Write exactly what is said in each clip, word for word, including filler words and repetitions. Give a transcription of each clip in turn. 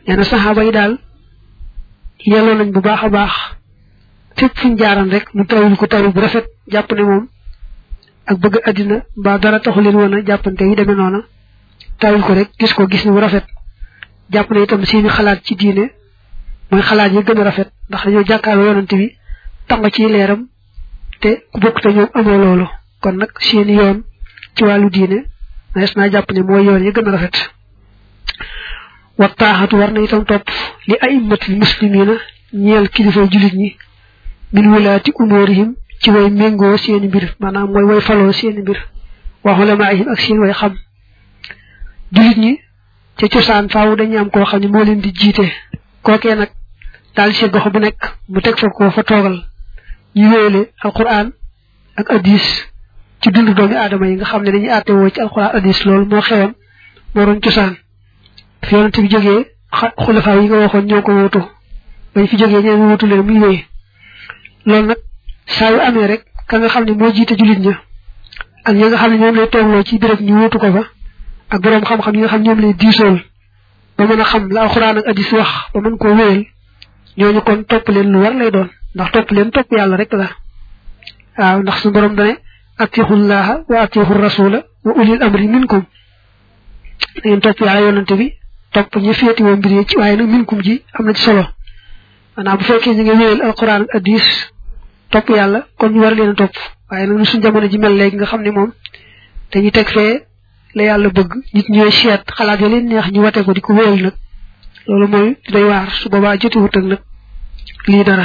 neena sahaba yi dal yelo nañ bu baaxa baax fépp fuñ jaaran rek mu tawul ko tawu bu rafet japp ne mom ak bëgg adina ba dara taxu leen wona jappante yi demé nona tawul ko rek gis ko gis ni bu rafet japp ne itam seeni xalaat ci diine moy xalaat yi gëna rafet ndax dañu jakkaalo yonante bi tang ci leeram te ku bokk te ñoom amoo loolu kon nag seeni yoon ci wàllu diine nees naa jàpp ne mooy yoon yi gën a rafet wa taaxatu war na itam topp li aimmatil muslimina ñeel kilifa julit ñi min wulaati umurihim ci way méngoo seeni mbir maanaam mooy way faloo seeni mbir wa ulamaihim ak seen way xam julit ñi ca cosaan faaw dañu am koo xam ne moo leen di jiite kookee nag daal ci gox bu nekk mu teg fa koo fa toogal ñu wéele alquran ak hadis ci dundu doomi aadama yi nga xam ne dañuy àtte woo ci alquran hadis loolu moo xewoon moo doon cosaan fi yonent bi jógee xulafa yi nga waxoon ñoo ko wutu bañ fi jógee ñeen wutu leen muy wéy loolu nag saa yu amee rek ka nga xam ne moo jiite julit ña ak ñi nga xam ne ñoom lay toogloo ci béréb ñu wutu ko fa ak borom xam-xam yi nga xam ñoom lay diisool ba mën a xam la alquran ak hadis wax ba mën koo wéyal ñooñu kon topp leen lu war lay doon ndax topp leen topp yàlla rek la waaw ndax su borom dane atiixullaha wa atiixu rasula wa ulil amri minkum ngeen topp yàlla yonante bi topp ñu féeti woo mbir yi ci waaye nag minkum ji am na ci solo maanaam bu fekkee ñu ngi wéyal alquran ak hadis topp yàlla kon ñu war leen a topp waaye nag suñu jamono ji mel léegi nga xam ne moom dañuy teg fee la yàlla bëgg nit ñooy seet xalaat ya leen neex ñu wate ko di ko wéyal nag loolu mooy day waar su boobaa jotiwut ak nag lii dara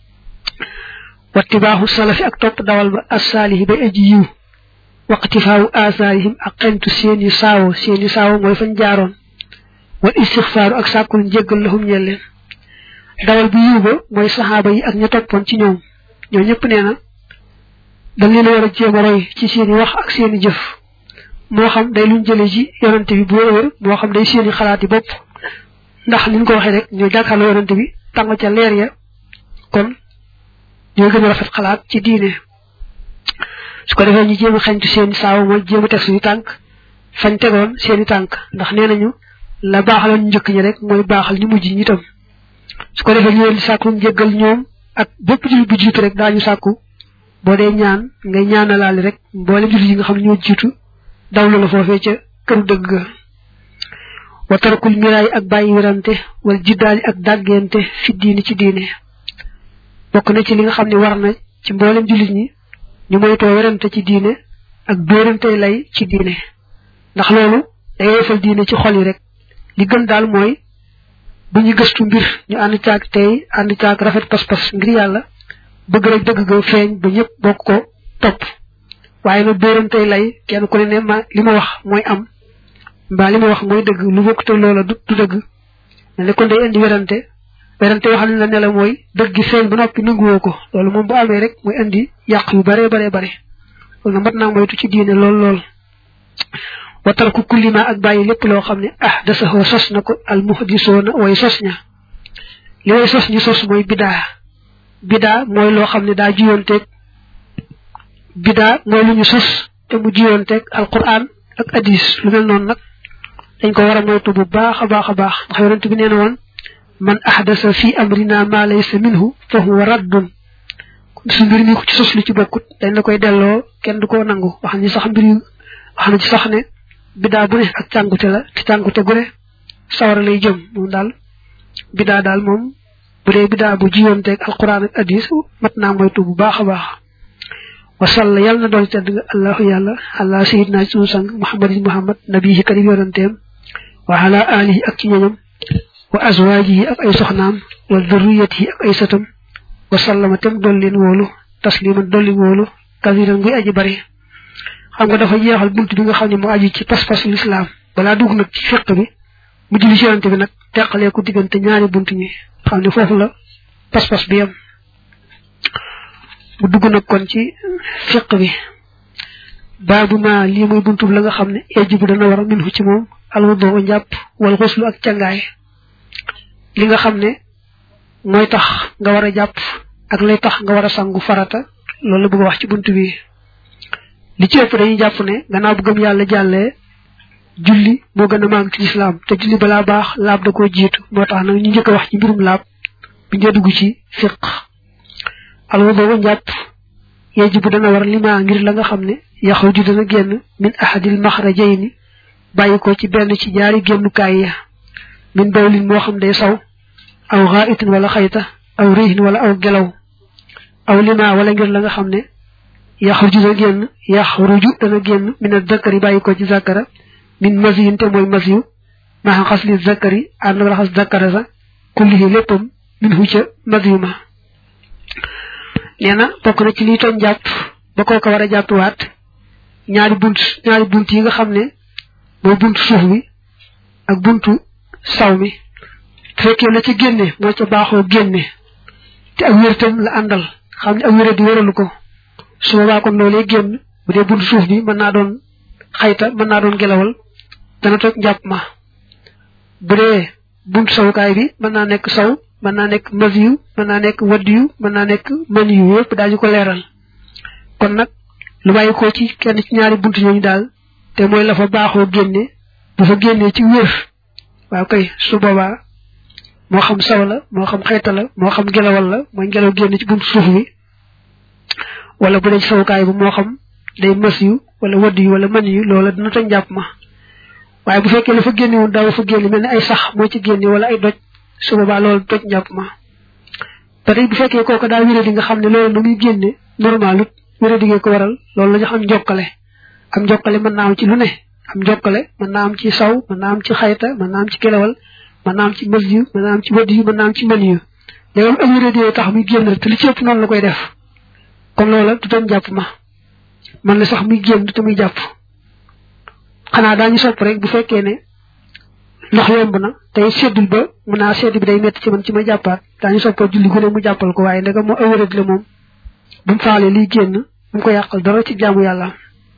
wattibaahu salafi ak topp dawal ba as-saalihi bay aji yiw waqtifaawu asaarihim ak xentu seeni saawo seeni saawo mooy fañ jaaroon wal istixfaaru ak sàkkul njéggal lahum ñeel leen dawal bu yiw ba mooy saxaaba yi ak ña toppoon ci ñoom ñoo ñëpp nee na dañ leen war a jéem a roy ci seeni wax ak seeni jëf moo xam day luñ jële ci yonante bi bu wér moo xam day seeni xalaati bopp ndax liñ ko waxee rek ñoo jàkkaarloo yonante bi tàng ca leer ya kon ñoo gën a rafet xalaat ci diine su ko defee ñu jéem a xañtu seeni saaw mooy jéem a teg suñu tànk fañ tegoon seeni tànk ndax nee nañu la baaxaloon ñu njëkk ñi rek mooy baaxal ñu mujj ñi tam su ko defee ñu leen di sàkku njëggal ñoom ak bépp jullit bu jiitu rek daañu sàkku boo dee ñaan ngay ñaanalaale rek mboolem jullit yi nga xam ne ñoo jiitu dawlu la foofee ca këru dëgg ga wa tarakul miraay ak bàyyi werante wala jiddaali ak dàggente fi diini ci diine bokk na ci li nga xam ne war na ci mboolem jullit ñi ñu moytoo werante ci diine ak dóorante lay ci diine ndax loolu day woyofal diine ci xol yi rek li gën daal mooy bu ñu gëstu mbir ñu ànd caag tey ànd caag rafet pas-pas ngir yàlla bëgg rek dëgg ga feeñ ba ñëpp bokk ko topp waaye nag dóorante lay kenn ku ne ne ma li ma wax mooy am mbaa li ma wax mooy dëgg lu bokk te loola du du dëgg ne kon day indi werante werante waxal la ne la mooy dëgg gi feeñ ba noppi nanguwoo ko loolu moom bu amee rek muy indi yàq yu bare bare bare loolu nag mat naa moytu ci diine lool lool watal ku kullima ak bàyyi lépp loo xam ne ah dasaxoo sos na ko al muhdisoona way sos ña li way sos ñu sos mooy bidaa bidaa mooy loo xam ne daa jiyoonteeg bidaa mooy lu ñu sos te mu jiyoonteeg alquran ak hadis lu mel noonu nag dañ ko war a moytu bu baax a baax a baax ndax yonent bi nee na woon man ahdasa fi amrina ma laysa minhu fa huwa raddun su mbir mi ko ci sos lu ci bokkut dañ la koy delloo kenn du ko nangu wax ni sax mbir wax na ci sax ne bidaa bu ne ak càngute la te càngute gu ne sawara lay jëm moom daal bidaa daal moom bu dee bidaa bu jiyoonteeg alquran ak hadis mat naa moytu bu baax a baax wa salla yàlla na doon tedd nga allahu yàlla ala sayidina sunu sang muhammadin muhammad nabiyi karim yonanteem wa ala alihi ak ci ñoñam wa azwajihi ak ay soxnaam wa dhurriyatihi ak ay satam wa sallama tem dool leen wóolu tasliman dolli wóolu kasiran guy aji bari xam nga dafa jeexal buntu bi nga xam ne moo aju ci pas-pasu lislaam balaa dugg nag ci fiq bi mu julli ci yonante bi nag teqalee ko diggante ñaari buntu ñi xam ne foofu la pas-pas bi yam mu dugg nag kon ci fiq bi baabu ma lii mooy buntu la nga xam ne yajibu dana war a minhu ci moom alwudu njàpp wal xuslu ak cangaay li nga xam ne mooy tax nga war a jàpp ak lay tax nga war a sangu farata loolu la bëgg wax ci buntu bi li ci ëpp dañuy jàpp ne gannaaw bu gëm yàlla jàllee julli moo gën a màgg ci lislaam te julli balaa baax laab da koo jiitu moo tax nag ñu njëkk a wax ci mbirum laab bi ñu dugg ci fiq alwa boobu njàpp yajibu dana war lima ngir la nga xam ne yaxruju dana génn min ahadil maxrajayni bàyyi ko ci benn ci ñaari génnukaay ya min bawlin moo xam day saw aw xaa'itin wala xayta aw rihin wala aw gelaw aw lima wala ngir la nga xam ne yaxruju dana génn yaxruju dana génn min az-zakari bàyyi ko ci zakara min masiyin te mooy masiyu maa xasli zakari ànd ak raxas zakara sa kullihi léppam min hu ca masiyu ma nee na bokk na ci liy tooñ jàpp ba kooka war a jàppiwaat ñaari bunt ñaari bunt yi nga xam ne mooy buntu suuf bi ak buntu saw mi fekkee la ci génne moo ca baaxoo génne te ak wértam la àndal xam ne ak wéra di wéralu ko su boobaa kon loolee génn bu dee buntu suuf bi mën naa doon xayta mën naa doon gelawal dana toj njàpp ma bu dee buntu sawukaay bi mën naa nekk saw mën naa nekk masiyu mën naa nekk waddiyu mën naa nekk maniyu yëpp daañu ko leeral kon nag lu bàyyi ko ci kenn ci ñaari buntu ñooñu daal te mooy la fa baaxoo génne bu fa génnee ci wér waaw kay su boobaa moo xam saw la moo xam xayta la moo xam gelawal la mooy ngelaw génne ci buntu suuf bi wala bu dee ci sawukaay bi moo xam day masiyu wala waddiyu wala maniyu loola dina toj njàpp ma waaye bu fekkee la fa génne woon daaw fa génne mel ni ay sax moo ci génne wala ay doj su boobaa loolu toj njàpp ma ba tey bu fekkee kooku daa wéré di nga xam ne loolu na muy génne normalut wéré di ko waral loolu la ñu xam njokkale am njokkale mën naa am ci lu ne am njokkale mën naa am ci saw mën naa am ci xayta mën naa am ci kelewal mën naa am ci masiyu mën naa am ci wadiyu mën naa am ci maniyu léegi am wéré di tax muy génn te li ci ëpp noonu la koy def kon loola du toj njàpp ma man la sax muy génn te muy jàpp xanaa daañu sopp rek bu fekkee ne ndox yomb na tey seddul ba mun naa sedd bi day métti ci man ci ma jàppaat daañu soppoo julli gu ne mu jàppal ko waaye ndega moo awérat la moom bu mu faalee liy génn bu mu ko yàqal dara ci jaamu yàlla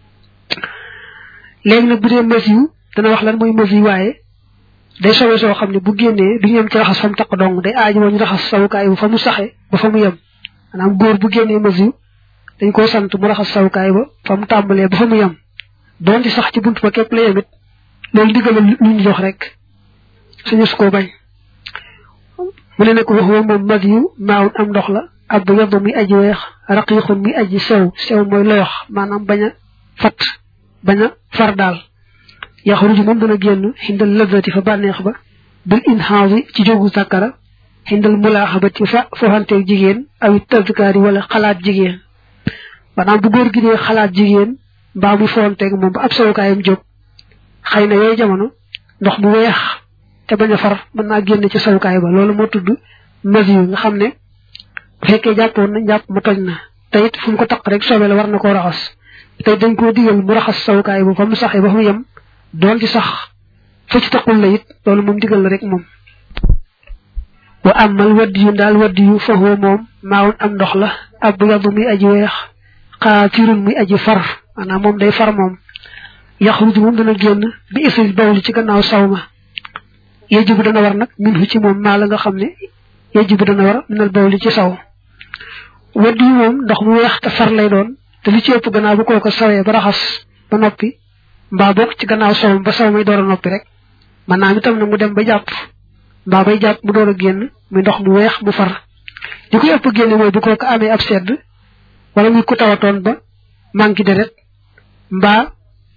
léegi nag bu dee masiyu dana wax lan mooy masiyu waaye day sowe soo xam ne bu génnee du ñu yem ci raxas fa mu taq dong day aaji moo ñu raxas sawukaay ba fa mu saxe ba fa mu yem maanaam góor bu génnee masiyu dañ koo sant mu raxas sawukaay ba fa mu tàmbalee ba fa mu yem doon ci sax ci buntu ba képp la yemit loolu diggal lu ñu jox rek suñu su ko bañ mu ne nag wax wa moom masiyu maawun am ndox la ab yobba muy aji weex raqiqun muy aji sew sew mooy loyox maanaam bañ a fat bañ a far daal yaxruju moom dana génn xindal lazati fa bànneex ba bil inhaasi ci jógu sàkkara xindal mulaaxabati fa foxanteeg jigéen awi tazkaari wala xalaat jigéen maanaam bu góor gi dee xalaat jigéen mbaa muy foxanteeg moom ba ab sawukaayam jóg xëy na yooyu jamono ndox mu weex te bañ a far mën naa génn ci sawukaay ba loolu moo tudd masiyu nga xam ne bu fekkee jàppoon na jàpp ma toj na te it fu mu ko taq rek soobee la war na koo raxas tey dañ koo digal mu raxas sawukaay ba fa mu saxee ba fa mu yem doon ci sax fa ci taqul la it loolu moom digal la rek moom wa amal waddiyu daal waddiyu fa huwa moom maawun am ndox la ab yadu muy aji weex xaatirun muy aji far maanaam moom day far moom yaxruju moom dana génn bi isil bawli ci gannaaw saw ma yajibu dana war nag minhu ci moom maa la nga xam ne yajibu dana war minal bawli ci saw waddiyu moom ndox mu weex te far lay doon te li ci ëpp gannaaw bu kooko sawee ba raxas ba noppi mbaa bokk ci gannaaw saw ba saw may door a noppi rek man naa itam na mu dem ba jàpp mbaa bay jàpp mu door a génn muy ndox mu weex mu far li koy ëpp génne mooy bu kooko amee ab sedd wala muy ku tawatoon ba manqué deret mbaa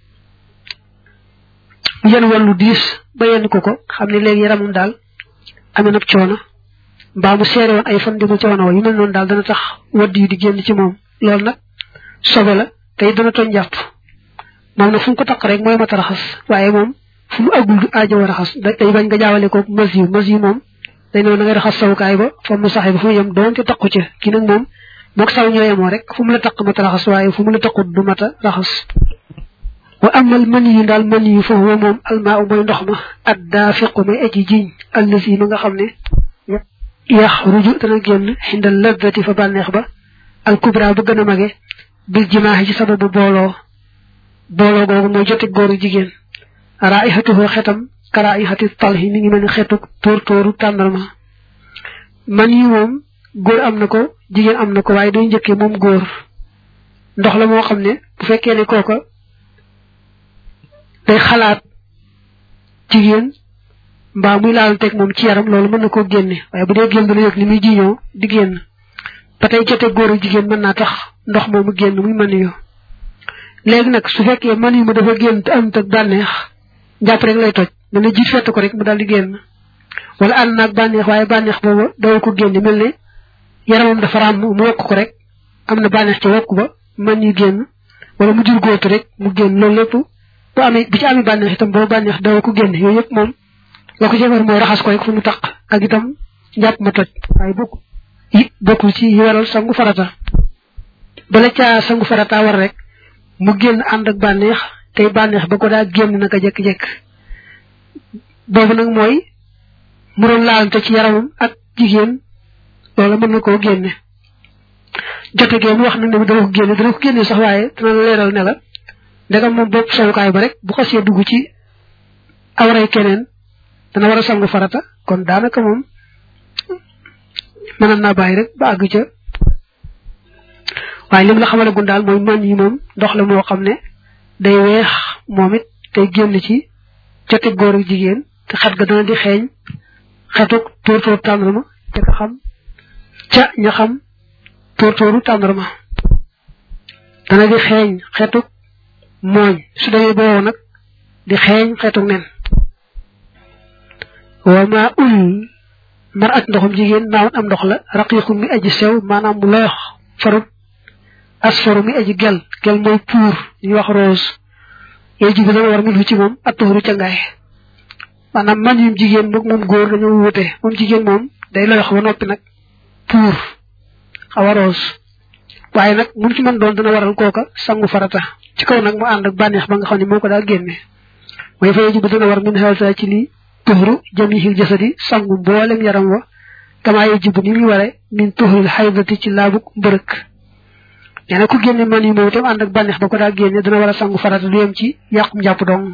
yenn wàllu diis ba yenn ko ko xam ne léegi yaramam daal amee nag coono mbaa mu seere woon ay fan di mu coono wa yu mel noonu daal dana tax waddi yu di génn ci moom loolu nag sobe la tey dana toñ jàpp moom nag fu mu ko taq rek mooy mat a raxas waaye moom fu mu àggul du aajo war a raxas day bañ nga jaawale ko masiyu masiyu moom day noonu na ngay raxas sawukaay ba fa mu saxee ba fu mu yem doonte taqu ca kii nag moom moog saw ñoo yemoo rek fu mu la taq mat a raxas waaye fu mu la taqut du mat a raxas wa amal maniyu daal maniyu fa huwa moom almaa u mooy ndox ma ad daafiqu may aji jiñ allasi ma nga xam ne yaxruju dana génn xindal laddati fa bànneex ba al kubra ba gën a mage bil jimaaxi ci sababu booloo booloo googu mooy jote góoru jigéen raihatuhu xetam ka raihati talhi mi ngi mel ni xetu tóor tóoru tàndarma maniyu moom góor am na ko jigéen am na ko waaye day njëkkee moom góor ndox la moo xam ne bu fekkee ne kooka day xalaat jigéen mbaa muy laalanteeg moom ci yaram loolu mën na koo génne waaye bu dee génn dana yëg ni muy jiñoo di génn ba tey jote góor ak jigéen mën naa tax ndox moomu génn muy mën yu léegi nag su fekkee mën yu ma dafa génn te am ak bànneex njàpp rek lay toj mën na jiit fett ko rek mu daal di génn wala ànd naag bànneex waaye bànneex booba daw ko génn mel ne yaramam dafa ràmm mu wokk ko rek am na bànneex ci wokk ba mën yu génn wala mu jur góotu rek mu génn loolu lépp bu amee bu ci amee bànneex itam boobu bànneex daw ko génn yooyu yëpp moom la ko jëfar mooy raxas ko rek fu mu taq ak itam njàpp ma toj waaye bokk yi bokkul ci yi waral sangu farata bala caa sangu farata war rek mu génn ànd ak bànneex tey bànneex ba ko daa génn naka jekk-jekk boobu nag mooy mu doon laalante ci yaramam ak jigéen loolu mën na koo génne jote gee mu wax nag ne dana ko génne dana ko génne sax waaye dana la leeral ne la ndegam moom bopp sowukaay ba rek bu xasee dugg ci awray keneen dana war a sangu farata kon daanaka moom mënoon naa bàyyi rek ba àgg ca waaye lim la xamale gun daal mooy man yi moom ndox la moo xam ne day weex moom it tey génn ci jote góor ak jigéen te xet ga dana di xeeñ xetuk tóor tóor tàndarma te nga xam ca ña xam tóor tóoru tàndarma dana di xeeñ xetuk mooñ su demee boobu nag di xeeñ xetuk nen wa maa ul mar at ndoxum jigéen naawoon am ndox la raqiiqu mi aji sew maanaam mu loyox farut asfaru mi aji gel gel mooy puur ñu wax rose yooyu ji bi dana war min fu ci moom attuhuru ca ngaay maanaam man yum jigéen moom moom góor dañoo wute moom jigéen moom day loyox ba noppi nag puur xaw a rose waaye nag mun ci mën doon dana waral kooka sangu farata ci kaw nag mu ànd ak bànneex ba nga xam ne moo ko daa génne mooy fa ji bi dana war min xelsa ci lii tuhru jamihil jasadi sangu mboolem yaram wa kama yajibu ni muy ware min tuhril xaydati ci laabuk mbërëk nee na ku génne man yi moom itam ànd ak bànneex ba ko daa génne dana war a sangu farata du yem ci yàqum jàpp dong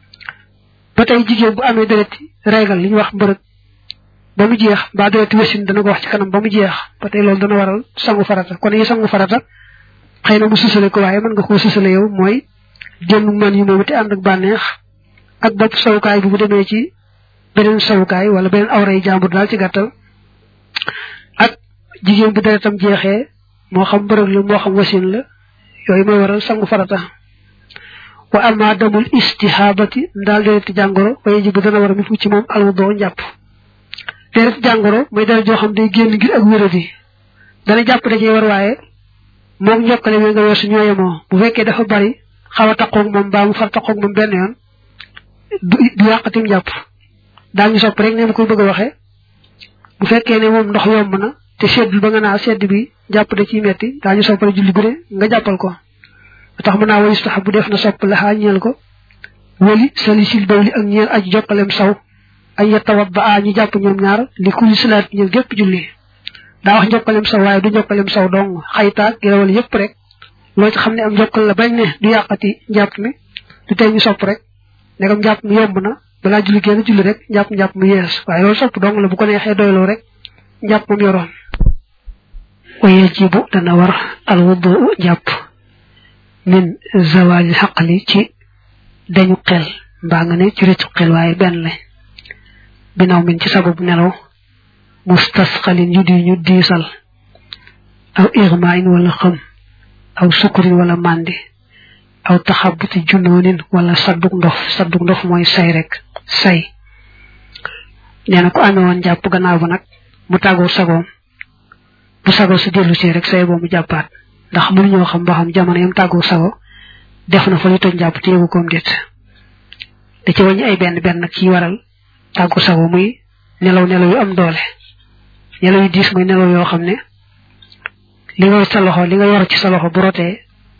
ba tey jigéen bu amee deret régal li ñu wax mbërëk ba mu jeex ba deret wasin dana ko wax ci kanam ba mu jeex ba tey loolu dana waral sangu farata kon yi sangu farata xëy na mu susale ko waaye mën nga koo susale yow mooy génn man yi moom te ànd ak bànneex ak bopp sawukaay bu bu demee ci beneen sawukaay wala beneen awray jàmbur daal ci gàttal ak jigéen bu deretam jeexee moo xam mbërëg la moo xam wasin la yooyu mooy waral sangu farata wa ama damul istihabati daal dereti jàngoro waye ji bu dana war mi fu ci moom alwudo njàpp deret jàngoro mooy deret joo xam day génn ngir ak wéradi dana jàpp da cee war waaye moom njokkale mi nga weesu ñoo yemoo bu fekkee dafa bari xaw a taqoog moom mbaa mu far taqoog moom benn yoon du du yàqatim jàpp daañu sopp rek ne ma koy bëgg a waxee bu fekkee ne moom ndox yomb na te seddul ba nga naa sedd bi jàpp da ciy metti daañu sopp rek julli gune nga jàppal ko tax mën naa wa yustahabu def na sopp la xaa ñeel ko wali salisil bawli ak ñeel aji jokkalem saw ay yatawadda a ñu jàpp ñoom ñaar li kulli salaat ñeel gépp julli daa wax njokkalem saw waaye du njokkalem saw dong xaytaag girawal yëpp rek loo ci xam ne am njokkal la bañ ne du yàqati njàpp mi du tey ñu sopp rek ndegam njàpp mi yomb na balaa julli génn julli rek njàpp njàpp mu yees waaye loolu sopp dong la bu ko neexee doyloo rek njàpp moom yoroon wa yajibu dana war al wudu jàpp min zawali xaqli ci dañu xel mbaa nga ne ci rëccu xel waaye benn lañ binaw min ci sababu nelaw mustasxalin yu di ñu diisal aw irmain wala xëm aw sukkurin wala màndi aw taxabuti junoonin wala sadduk ndof sadduk ndof mooy say rek say nee na ko amee woon jàpp gannaaw ba nag mu tàggoo sagoom bu sago su dellu si rek say boo mu jàppaat ndax mënuñoo xam ba xam jamono yam tàggoo sago def na fa lu toj jàpp te yëgu koom déet da ci wàññi ay benn benn nag ci waral tàggu sago muy nelaw nelaw yu am doole nelaw yu diis muy nelaw yoo xam ne li nga yor sa loxo li nga yor ci sa loxo bu rotee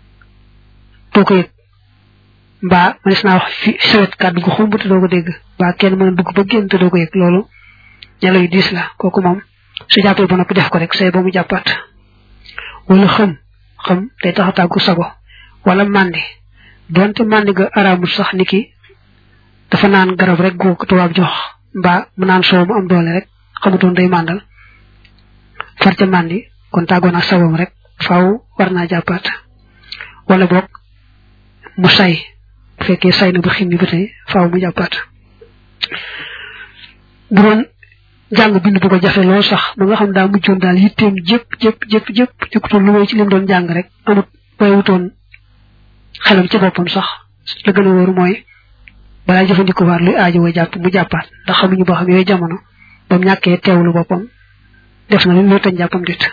doo ko yëg mbaa mënees naa wax fi sawet kàddu gu xumb te doo ko dégg mbaa kenn mën a dugg ba génn te doo ko yëg loolu nelaw yu diis la kooku moom su jàppee ba noppi def ko rek say ba mu jàppaat wala xam xam day tax a tàggu sago wala màndi donte màndi ga araamul sax ni ki dafa naan garab rek gu ko tubaab jox mbaa mu naan soow mu am doole rek xamutoon day màndal far ca màndi kon tàggoon ak sagoom rek faaw war naa jàppaat wala boog mu say bu fekkee say na ba ximmi ba tey faaw mu jàppaat bu doon jàng bind bu ko jafe lool sax ba nga xam daa mujjoon daal yitteem jëpp jëpp jëpp jëpp jëkkutoon lu may ci lim doon jàng rek amut bàyyiwutoon xelam ci boppam sax la gën a wóoru mooy balaa jëfandikoo waat luy aajo wa jàpp mu jàppaat ndax xamuñu boo xam yooyu jamono ba mu ñàkkee teewlu boppam def na lu lu tañ jàppam dit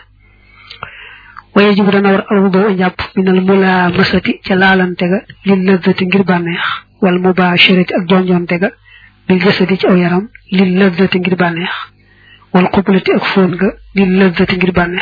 waye jibu dana war alwu bo njàpp minal mula masati ca laalante ga lil lëzzati ngir bànneex wal mubasharati ak jonjonte ga bil jasadi ci aw yaram lil lëzzati ngir bànneex wal qublati ak fóon ga lil lëzzati ngir bànneex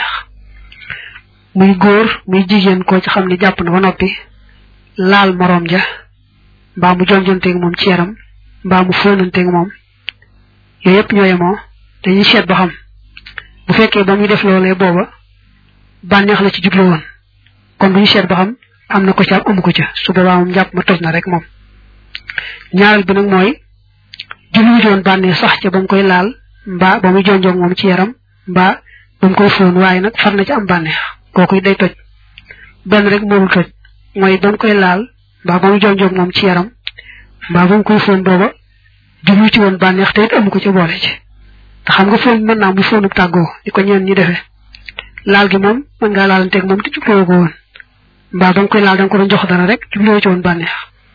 muy góor muy jigéen koo ci xam ne jàpp na ba noppi laal morom ja mbaa mu jonjonteeg moom ci yaram mbaa mu fóonanteeg moom yooyu yëpp ñoo yemoo dañuy seet ba xam bu fekkee ba muy def loolee booba bànneex la ci jublu woon kon bu ñu seet ba xam am na ko ci am amu ko ca su boobaa moom jàpp ma toj na rek moom ñaareel bi nag mooy jublu doon bànneex sax ca ba mu koy laal mbaa ba muy jonjoog moom ci yaram mbaa ba mu koy fóon waaye nag far na ci am bànneex kooku day toj benn rek moomul toj mooy ba mu koy laal mbaa ba muy jonjoog moom ci yaram mbaa ba mu koy fóon booba jublu ci woon bànneex te it amu ko ci boole ci te xam nga fóon mën naa muy fóonub tàggoo di ko ñeen ñi defee laal gi moom mën ngaa laalanteeg moom te jubloo ko woon mbaa ba nga koy laal da nga ko doon jox dara rek jubloo ci woon bànneex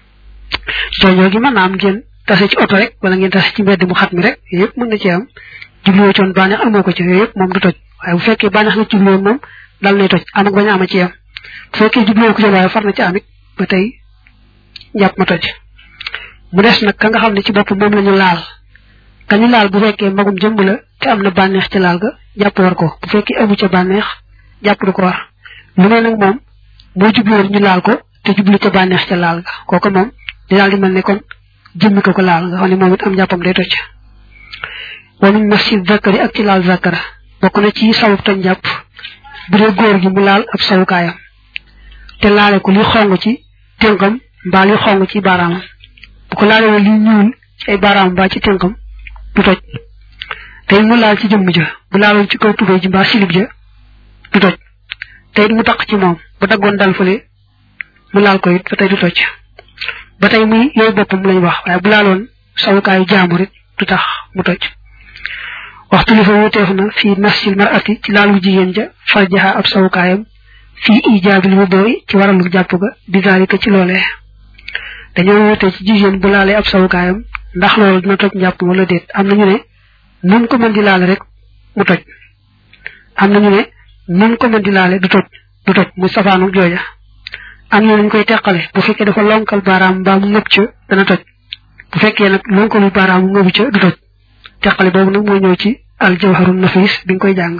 jonjoo gi mën naa am ngeen tase ci oto rek wala ngeen tase ci mbedd mu xat mi rek yooyu yëpp mën na ci am jubloo ci woon bànneex amoo ko ci yooyu yëpp moom du toj waaye bu fekkee bànneex na jubloo moom dal nay toj am ak bañ a ama ci yam bu fekkee jubloo ko ci waaye far na ci amit ba tey jàpp ma toj mu des nag ka nga xam ne ci bopp moom la ñu laal ka ñu laal bu fekkee magum jëmb la te am na bànneex ci laal ga jàpp war ko bu fekkee amu ca bànneex jàpp du ko war lu ne nag moom moo jubluwoon ñu laal ko te jublu ca bànneex ca laal ga kooku moom di daal di mel ne kon jëmmi ko ko laal nga xam ne moom it am jàppam day toj wanuñ masjid zakari ak ci laal zakara bokk na ci sawub tañ jàpp bu dee góor gi mu laal ab sawukaayam te laale ko li xong ci tënkam mbaa li xong ci baaraamam bu ko laale woon li ñuul ci ay baaraamam mbaa ci tënkam du toj tey mu laal ci jëmm ja bu laaloon ci kaw tubéy ji mbaa silib ja du toj tey mu taq ci moom bu daggoon dal fële mu laal ko it ba tey du toj ba tey muy yooyu boppam lañ wax waaye bu laaloon sawukaayu jaambur it du tax mu toj waxtu li fa wuteef na fii masil marati ci laalu jigéen ja farjaha ab sawukaayam fii ijaabil wudoy ci waralu jàpp ga bizalika ci loolee dañoo wutee ci jigéen bu laalee ab sawukaayam ndax loolu dina toj njàpp wala déet am nañu ne nun ko mën di laale rek mu toj am nañu ne nun ko mën di laale du toj du toj mu safaanu jooja am na ñu koy teqale bu fekkee dafa lonkal baaraam mbaa mu ngëb ca dana toj bu fekkee nag lonkalu baaraam mu ngëbu ca du toj teqale boobu nag mooy ñëw ci al jawharun nafis bi nga koy jàng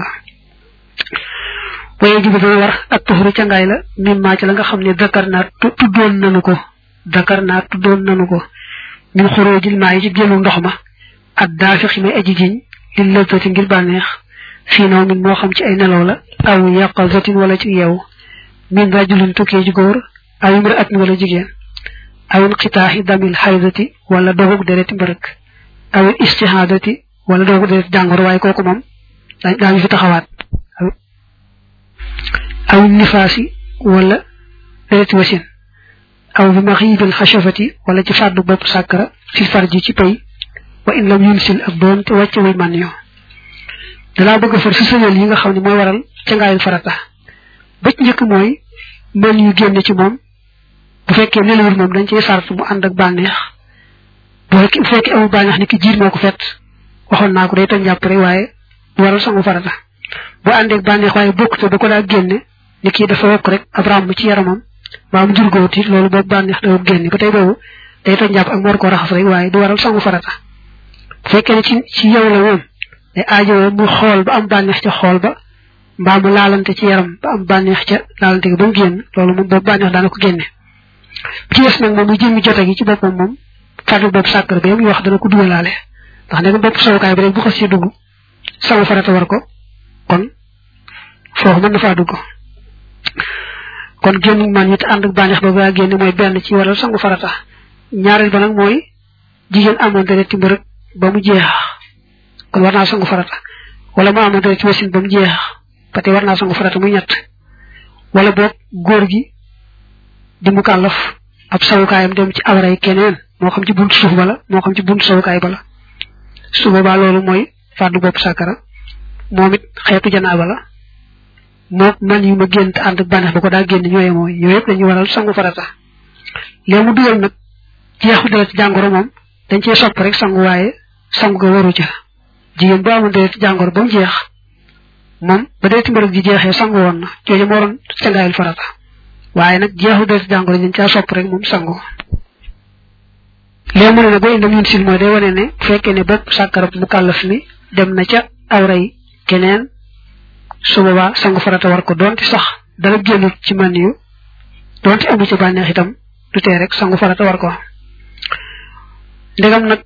waye jibu dana war ak tuxuru ca ngaay la min maa ci la nga xam ne dakar naa tuddoon nanu ko dakar naa tuddoon nanu ko min xuróojil maa yi ci génnu ndox ma ak daafix may aji jiñ li lëzzati ngir bànneex fii naw min moo xam ci ay nelaw la aw yaqazatin wala ci yeew min rajulin tukkee ji góor aw imra'atin wala jigéen aw inqitaaxi damil xaydati wala dogug dereti mbërëk aw istihadati wala dogug dereti jàngoro waaye kooku moom daañu fi taxawaat aw nifaasi wala dereti wasin aw bi maxiibil xashafati wala ci fàddu bopp sàkkara fi farji ci pay wa in lam yunsil ak doon te wàcce way man yoo dalaa bëgg a far si sëñal yi nga xam ne mooy waral ca ngaayul farata ba ci njëkk mooy man yu génn ci moom bu fekkee nelawul moom dañ cey sart mu ànd ak bànneex bu fekkee amul bànneex ni ki jiir moo ko fet waxoon naa ko day toj jàpp rek waaye du waral sangu farata bu àndee ak bànneex waaye bokk te da ko daa génne ni kii dafa wokk rek ab ràmm ci yaramam ba mu jurgooti loolu boobu bànneex da ko génne ba tey boobu day toj jàpp ak mu war koo raxas rek waaye du waral sangu farata bu fekkee ne ci ci yow la moom day aajowoo mu xool ba am bànneex ca xool ba mbaa mu laalante ci yaram ba am bànneex ca laalante gi ba mu génn loolu moom boobu bànneex daana ko génne ci des nag moom mu jëmmi jote gi ci boppam moom fàddu bopp sàkkar bi muy wax dana ko dugalaale ndax ne bopp sawukaay bi rek bu xas ci dugg sangu farata war ko kon foofu mën na faa dugg kon génn man it ànd ak bànneex ba ba génn mooy benn ci waral sangu farata ñaareel ba nag mooy jigéen amoon deret ci mbërëg ba mu jeex kon war naa sangu farata wala mu amoon deret ci wasin ba mu jeex ba tey war naa sangu farata muy ñett wala boog góor gi di mu kàllaf ab sawukaayam dem ci awray keneen moo xam ci buntu suuf bala moo xam ci buntu sawukaay bala su boobaa loolu mooy fàddu bopp sàkkara moom it xeetu janaaba la mook man yu ma génn ànd ak bànneex ba ko daa génn ñooye mooy yooyu yëpp dañuy waral sangu farata léegi mu dugal nag jeexu dara ci jàngoro moom dañ cee sopp rek sangu waaye sangu ga waru ca jigéen bu amoon dara ci jàngoro ba mu jeex moom ba dee timbarak ji jeexee sangu woon na jooju moo doon cangaayul farata waaye nag jeexu dara ci jàngoro dañ caa sopp rek moom sangu léegi mu ne nag ba indam yun sil mooy day wane ne bu fekkee ne bopp sàkkara mu kàllaf mi dem na ca awray keneen su boobaa sangu farata war ko doonte sax dara génnut ci man yu doonte amu ci bànneex itam du tee rek sangu farata war ko ndegam nag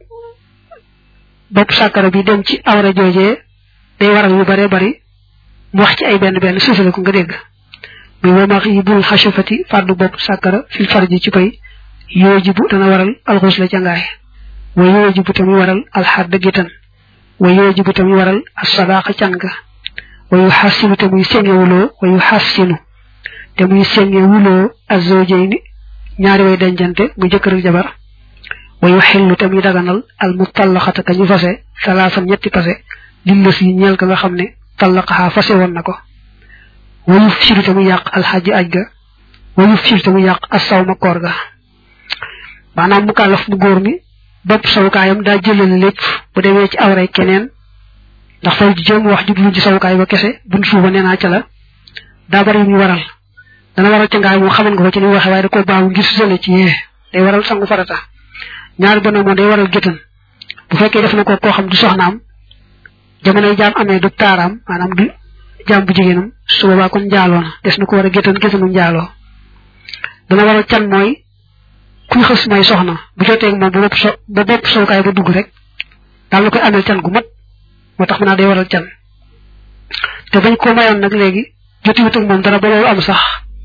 bopp sàkkara bi dem ci awra joojee day waral yu bare bari mu wax ci ay benn benn sësale ko nga dégg muy wamax yi bul xasafati fàddu bopp sàkkara fil farji ci pay yoojibu dana waral alxus la cangaay wa yoojibu tamit waral alxadda gétan wa yoojibu tamit waral assadaaqa can ga wa yu xassinu te muy sengewuloo wa yu xassinu te muy sengewuloo azzawjayni ñaari way dencante muy jëkkër ak jabar wa yu xillu te muy daganal al mutallaxata ka ñu fase salaasan ñetti pase lilla si ñeel ka nga xam ne tallaqaxaa fase woon na ko wa yu firu te muy yàq alxaji aj ga wa yu firu te muy yàq assawma koor ga maanaam mu kàllaf bu góor mi bopp sawukaayam daa jëlale lépp bu demee ci awray keneen ndax fay ji jëm wax jublu ci sawukaay ba kese buñ suuba nee naa ca la daa bari yu muy waral dana waral ca ngaay moom xaman nga ko ci ni waxe waaye da ko baamu ngir sële ci yee day waral sangu farata ñaari ba moom day waral géttan bu fekkee def na ko koo xam du soxnaam jamonoy jaam amee du taaraam maanaam du jaam bu jigéenam su boobaa kon njaaloo na des na ko war a géttan géttanu njaaloo dana waral can mooy kuy xës may soxna bu jotee ak moom ba bopp so ba bopp sowukaay ba dugg rek daal na koy amel can gu mat moo tax mën naa day waral can te bañ ko mayoon nag léegi jotiwut ak moom dara ba loolu am sax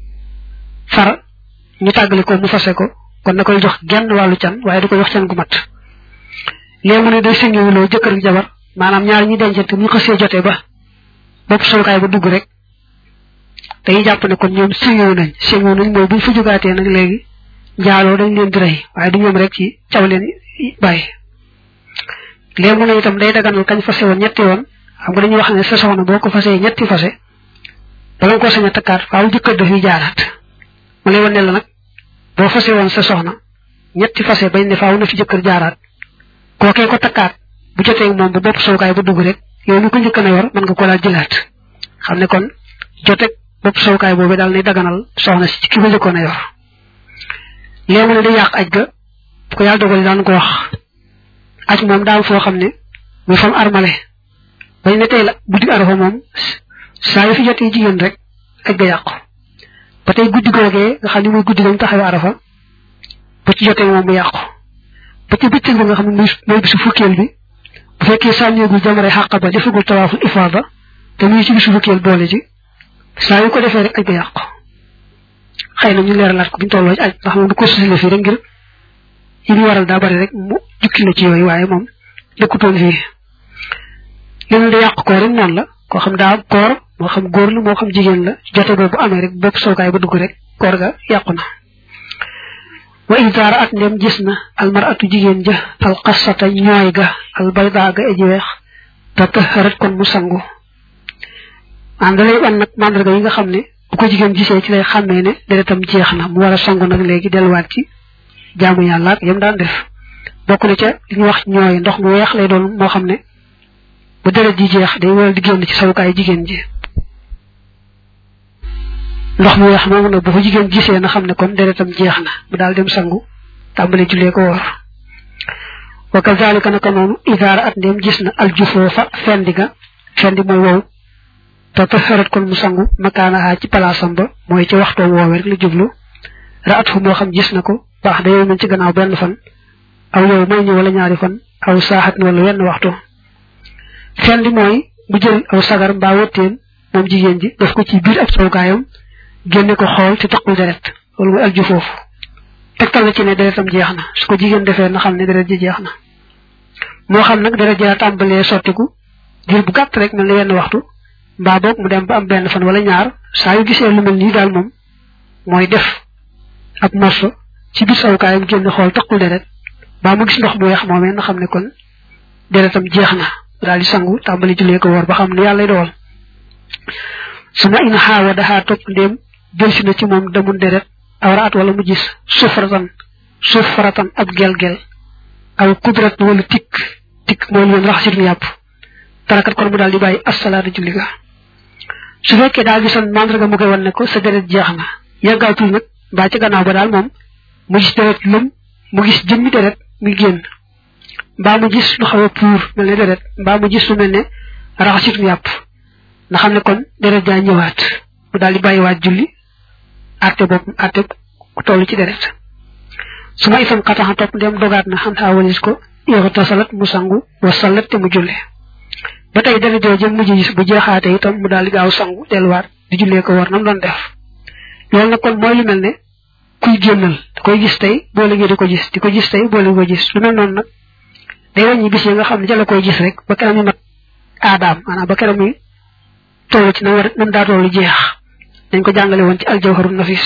far ñu tàggale ko mu fase ko kon na koy jox genn wàllu can waaye du ko jox can gu mat léegi mu ne day sëngewuloo jëkkër ak jabar maanaam ñaar ñi dencante ñu xësee jotee ba bopp sowukaay ba dugg rek dañuy jàpp ne kon ñoom sëngewu nañ sëngewu nañ mooy buñ fa jógaatee nag léegi njaaloo dañ leen di rey waaye du ñoom rek ci caw leen bàyyi léegi mu ne itam day daganal kañ fase woon ñetti yoon xam nga dañuy wax ne sa soxna boo ko fasee ñetti fase bala nga ko sañ a takkaat faaw jëkkër dafay jaaraat mu lay wan ne la nag boo fase woon sa soxna ñetti fase bañ ne faaw na fi jëkkër jaaraat kookee ko takkaat bu jotee moom ba bopp sowukaay ba dugg rek yow mi ko njëkk na yor mën nga ko daal jëlaat xam ne kon joteeg bopp sowukaay boobu daal nay daganal soxna si ki ko njëkkoon a yor léegi mu ne day yàq aj ga bu ko yàlla dogal daan ko wax aj moom daal foo xam ne muy fam armale bañ ne tey la guddi arafa moom saa yu fi jotee jigéen rek aj ga yàqu ba tey guddi googee nga xam ne muy guddi gam taxaw arafa ba ci jotee moom mu yàqu ba ci bëccëg ba nga xam ne muy mooy bisu fukkeel bi bu fekkee sànneegul jamare xàq ba defagul tawaaful ifaada te muy ci bisu fukkeel boole ci saa yu ko defee rek aj ga yàqu xëy na ñu leeralaat ko buñu tolloo ci aj ndax moom du ko susile fii rek ngir yi ñu waral daa bari rek mu jukki la ci yooyu waaye moom dëkkutoon fii leen da yàq koor rek noonu la koo xam daa am koor moo xam góor la moo xam jigéen la jote boobu amee rek bopp sookaay ba dugg rek koor ga yàqu na wa idaara at ndem gis na almaratu jigéen ja alxasata ñooy ga albayda ga aji weex te taharat kon mu sangu maanaam da lay wan nag mandarga yi nga xam ne bu ko jigéen gisee ci lay xàmmee ne deretam jeex na mu war a sangu nag léegi delluwaat ci jaamu yàlla ak yam daan def bokk na ca li ñu wax ñooy ndox mu weex lay doon moo xam ne bu deret ji jeex day waral di génn ci sawukaay jigéen ji ndox mu weex moomu nag bu ko jigéen gisee na xam ne kon deretam jeex na mu daal dem sangu tàmbale jullee ko woor wa kazalika naka noonu idaara at ndem gis na aljufoofa fendi ga fendi mooy wow te taharat kon mu sangu makaanaha ci palaasam ba mooy ci waxtoo woowee rek la jublu raat fu moo xam gis na ko baax da yow man ci gannaaw benn fan aw yow may ñu wala ñaari fan aw saaxat ni wala wenn waxtu fendi mooy mu jël aw sagar mbaa wëtteen moom jigéen ji daf ko ci biir ab sawukaayam génne ko xool ci taqul deret loolu mooy alju foofu tegtal na ci ne deretam jeex na su ko jigéen defee na xam ne deret ji jeex na moo xam nag deret ji tàmbalee sottiku diir bu gàtt rek mel ni wenn waxtu mbaa boog mu dem ba am benn fan wala ñaar saa yu gisee lu mel nii daal moom mooy def ab morso ci biir sawukaayam génne xool taqul deret ba mu gis ndox bu weex moomee na xam ne kon deretam jeex na daal di sangu tàmbali jullee ko woor ba xam ne yàlla dool suma in xaawa daxaa topp ndéem delsi na ci moom damun deret aw raat wala mu gis sufratan sufratan ab gel-gel aw kudrat wala tikk tikk mooy yoon raxasit mu yàpp tarakat kon mu daal di bàyyi assalaatu julli ga su fekkee daal gisoon mandarga mu koy wan ne ko sa deret jeex na yàggaatul nag mbaa ci gannaaw ba daal moom mu gis deret lëm mu gis jëmmi deret muy génn mbaa mu gis lu xaw a puur mel ne deret mbaa mu gis lu mel ne raxasit mu yàpp nga xam ne kon deret jaa ñëwaat mu daal di bàyyiwaat julli àtte bopp àtte ku toll ci deret su ma itam xataxa topp ndem dogaat na xam xaa walis ko yoxu tasalat mu sangu wa salat te mu julle ba tey deret jooju mujj gis bu jeexaate itam mu daal di gaaw sangu delluwaat di jullee ko war nam doon def loolu nag kon mooy lu mel ne kuy génnal da koy gis tey boo léegi di ko gis di ko gis tey boo léegi ko gis lu mel noonu nag day wàññi bis yi nga xam ne ca la koy gis rek ba keram yi mat aadaam maanaam ba keram yi toll ci na war nam daa tollu jeex dañ ko jàngale woon ci aljawharun nafis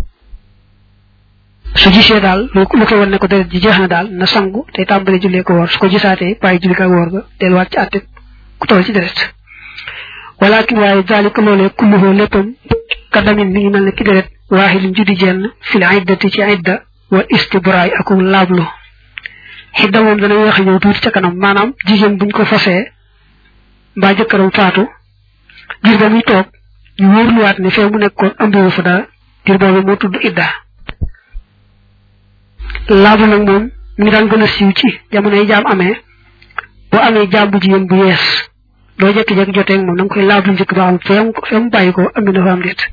su gisee daal lu koy wan ne ko deret ji jeex na daal na sangu tey tàmbali jullee ko woor su ko gisaatee bàyyi julli ka woor ga delluwaat ci àtte ku toll ci deret walakin waaye zalika loolee kulluhoo léppam kadamin mi ngi mel ne ki deret waaxilin juddi jenn fil iddati ci idda wa istibraay ak laablu xidda moom dana weex ñëw tuuti ca kanam maanaam jigéen buñ ko fasee mbaa jëkkëram faatu diir ba muy toog ñu wóorluwaat ne fee mu nekkoon ëmbiwu fa dara diir boobu moo tudd idda laablu nag moom mi ngi daan gën a siiw ci jamono yi jaam amee boo amee jaam bu jigéen bu yees doo jekki-jekki joteeg moom da nga koy laablu njëkk ba xam fee mu fee mu bàyyi ko ëmbi na fa am déet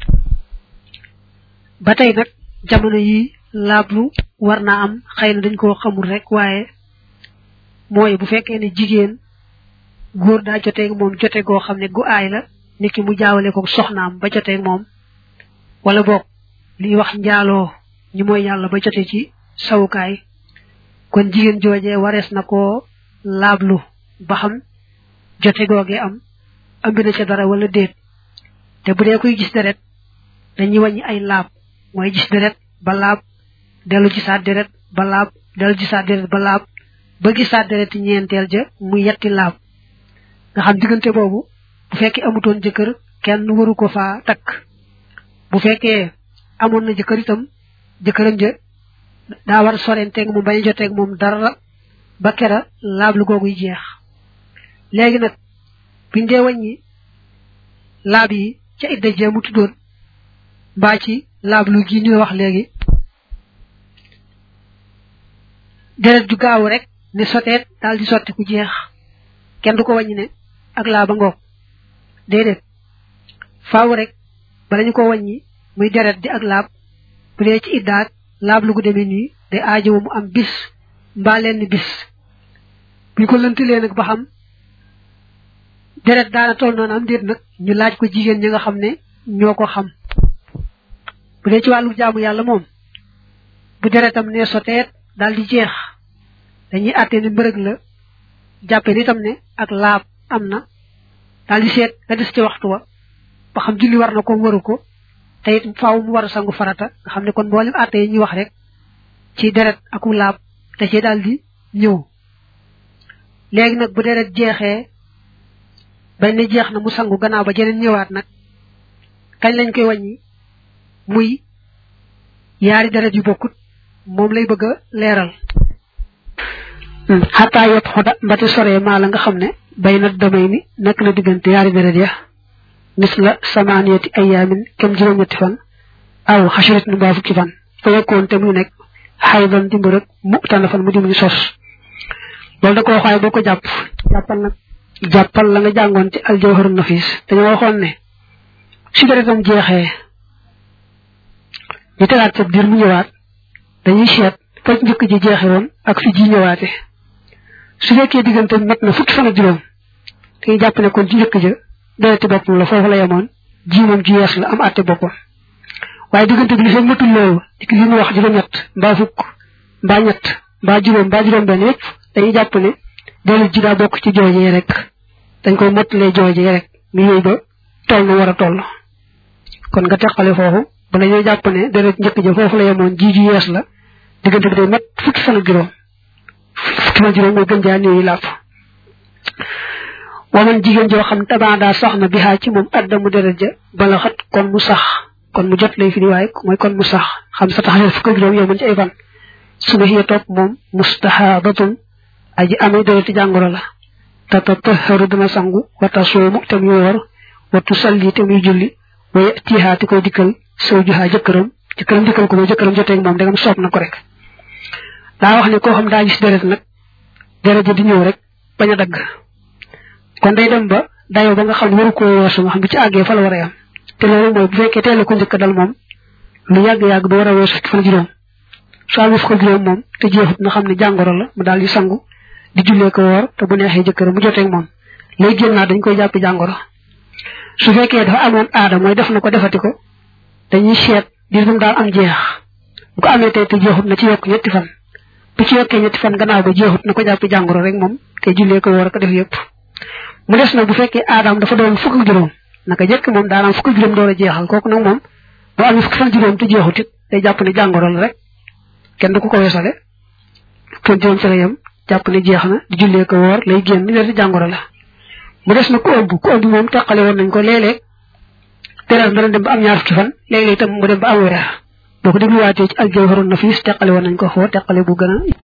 ba tey nag jamono yi laablu war naa am xëy na dañ koo xamul rek waaye mooy bu fekkee ne jigéen góor daa joteeg moom jote goo xam ne gu aay la niki mu jaawale ko soxnaam ba joteeg moom wala boog li wax njaaloo ñu mooy yàlla ba jote ci sawukaay kon jigéen joojee warees na koo laablu ba xam jote googee am ambi na ca dara wala déet te bu dee koy gis deret dañuy wàññi ay laab mooy gis deret ba laab dellu gisaat deret ba laab dellu gisaat deret ba laab ba gisaat deret ñeenteel ja muy yetti laab nga xam diggante boobu bu fekkee amutoon jëkkër kenn waru ko faa takk bu fekkee amoon na jëkkër itam jëkkëram ja daa war sorenteeg moom bañ a joteeg moom dara ba kera laab lu googuy jeex léegi nag biñ dee wàññi laab yi ca idda jee mu tuddoon mbaa ci laab lu gi ñu wax léegi deret ju gaaw rek ne soteet daal di sotti ku jeex kenn du ko wàññi ne ak laaba ngoog déedéet faaw rek bala ñu ko wàññi muy deret di ak laab bu dee ci iddaat laab lu gu demee nii day aajowo mu am bis mbaa lenn bis buñ ko lëntalee nag ba xam deret daana toll noonu am déet nag ñu laaj ko jigéen ñi nga xam ne ñoo ko xam bu dee ci wàllu jaamu yàlla moom bu deretam ne soteet daal di jeex dañuy àttee ne mbërëg la jàppe ni tam ne ak laab am na daal di seet nga des ci waxtu wa ba xam julli war na ko waru ko te it faaw mu war a sangu farata nga xam ne kon mboolem àtte yi ñuy wax rek ci deret aku laab te ci daal di ñëw léegi nag bu deret jeexee bañ ne jeex na mu sangu gannaaw ba jeneen ñëwaat nag kañ lañ koy wàññi muy yaari deret yu bokkut moom lay bëgg a leeral xataa yot xoda mbati sore maa la nga xam ne bay na damay ni nekk na diggante yaari deret ya mis la samaaniyati ayaamin kem juróom-ñetti fan aw xasharit nu mbaa fukki fan fa yekkoon te muy nekk xaydan di mbërëg mu tànn fan mu di muy sos loolu da ko waxaay boo ko jàpp jàppal nag jàppal la nga jàngoon ci aljawharun nafis dañoo waxoon ne su deretam jeexee ñu tegaat sa diir mu ñëwaat dañuy seet fa njëkk ji jeexe woon ak fi ji ñëwaate su fekkee diggante mat na fukki fan ak juróom dañuy jàpp ne kon ci njëkk ja dereti boppam la foofu la yemoon ji moom ji yees la am àtte boppam waaye diggante bi li fekk matul loolu li ñu wax juróom-ñett mbaa fukk mbaa ñett mbaa juróom mbaa juróom benn yëpp dañuy jàpp ne delu ji daa bokk ci joojee rek dañ koy mottalee joojee rek mi yooyu ba toll na war a toll kon nga teqale foofu ba la ñoo jàpp ne deret njëkk ja foofu la yemoon ji ju yees la diggante bi day mat fukki fan ak juróom fukki fan juróom mooy gën jaa néewi làpp waman jigéen joo xam tabaada soxna bi xaa ci moom addamu deret ja bala xat kon mu sax kon mu jot lay fi di waaye mooy kon mu sax xam sa tax fukki juróom yow mën ci ay fan suba xiya topp moom mustahadatun aji amee dereti jàngoro la tatatahharu dana sangu wata soomu te muy woor watu salli te muy julli waye tihaati koy dikkal sow juhaa jëkkëram jëkkëram dikkal ko mooy jëkkëram joteeg moom dangam soob na ko rek daa wax ne koo xam daa gis deret nag deret ja di ñëw rek bañ a dagg kon day dem ba dayoo ba nga xam ne waru koo weesu nga xam bu ci àggee fa la war a yam te loolu mooy bu fekkee teel ko njëkk dal moom lu yàgg-yàgg ba war a weesu fukki fan juróom soo amee fukki juróom moom te jeexut na xam ne jàngoro la mu daal di sangu di jullee ko woor te bu neexee jëkkër mu joteeg moom lay génn naa dañ koy jàpp jàngoro su fekkee dafa amoon aada mooy def na ko defati ko dañuy seet diir bu daal am jeex bu ko amee tey te jeexut na ci yokk ñetti fan bu ci yokkee ñetti fan gannaaw ba jeexut na ko jàpp jàngoro rek moom te jullee ko woor ko def yëpp mu des nag bu fekkee aadaam dafa doon fukk ak juróom naka jëkk moom daanaam fukk ak juróom door a jeexal kooku nag moom boo amee fukki fan juróom te jeexut it day jàpp ne jàngoro la rek kenn du ko ko weesale fan juróom ci la yem jàpp ne jeex na di jullee ko woor lay génn wér di jàngoro la mu des na ku ëmb ku ëmb moom teqale woon nañ ko léeg-léeg teral dana dem ba am ñaar fukki fan léeg-léeg itam mu dem ba am weer boo ko dégluwaatee ci aljawharun nafiis teqale woon nañ ko foo teqale bu gën a